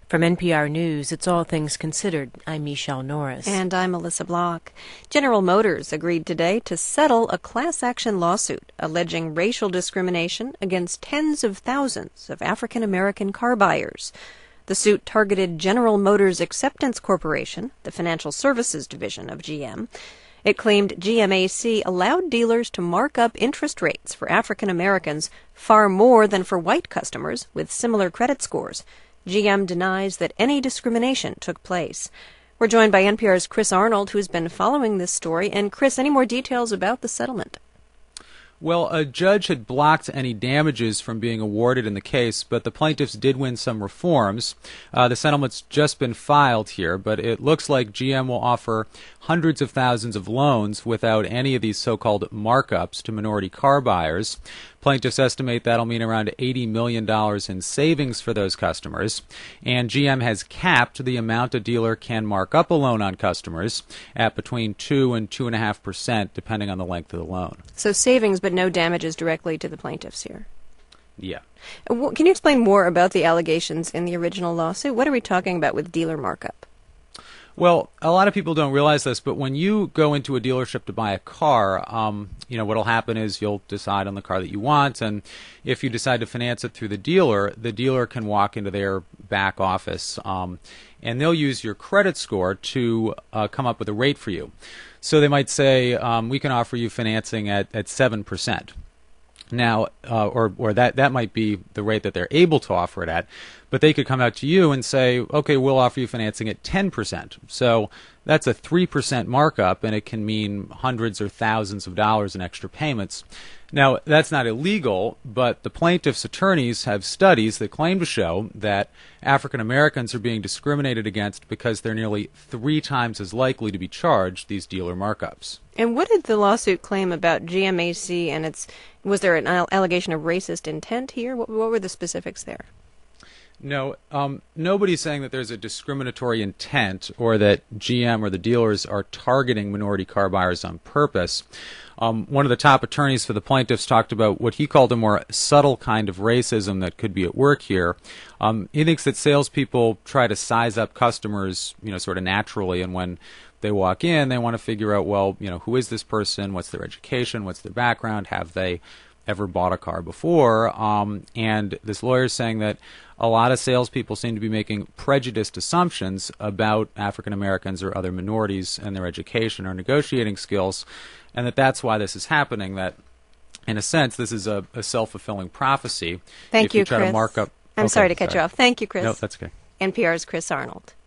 From NPR News, it's All Things Considered. I'm Michelle Norris. And I'm Melissa Block. General Motors agreed today to settle a class action lawsuit alleging racial discrimination against tens of thousands of African American car buyers. The suit targeted General Motors Acceptance Corporation, the financial services division of GM. It claimed GMAC allowed dealers to mark up interest rates for African Americans far more than for white customers with similar credit scores. GM denies that any discrimination took place. We're joined by NPR's Chris Arnold, who's been following this story. And Chris, any more details about the settlement? Well, a judge had blocked any damages from being awarded in the case, but the plaintiffs did win some reforms. The settlement's just been filed here, but it looks like GM will offer hundreds of thousands of loans without any of these so-called markups to minority car buyers. Plaintiffs estimate that'll mean around $80 million in savings for those customers, and GM has capped the amount a dealer can mark up a loan on customers at between 2 and 2.5%, depending on the length of the loan. So savings, but no damages directly to the plaintiffs here. Yeah. Can you explain more about the allegations in the original lawsuit? What are we talking about with dealer markup? Well, a lot of people don't realize this, but when you go into a dealership to buy a car, what'll happen is you'll decide on the car that you want, and if you decide to finance it through the dealer can walk into their back office, and they'll use your credit score to come up with a rate for you. So they might say, we can offer you financing at 7%. Now, or that might be the rate that they're able to offer it at, but they could come out to you and say, okay, we'll offer you financing at 10%. So that's a 3% markup, and it can mean hundreds or thousands of dollars in extra payments. Now, that's not illegal, but the plaintiffs' attorneys have studies that claim to show that African Americans are being discriminated against because they're nearly 3 times as likely to be charged these dealer markups. And what did the lawsuit claim about GMAC, and was there an allegation of racist intent here? What were the specifics there? No, nobody's saying that there's a discriminatory intent or that GM or the dealers are targeting minority car buyers on purpose. One of the top attorneys for the plaintiffs talked about what he called a more subtle kind of racism that could be at work here. He thinks that salespeople try to size up customers, sort of naturally, and when they walk in, they want to figure out, well, who is this person? What's their education? What's their background? Have they ever bought a car before? And this lawyer is saying that a lot of salespeople seem to be making prejudiced assumptions about African Americans or other minorities and their education or negotiating skills, and that's why this is happening, that in a sense this is a self-fulfilling prophecy. Thank you, try Chris. To mark up... I'm sorry to cut you off. Thank you, Chris. No, that's okay. NPR's Chris Arnold.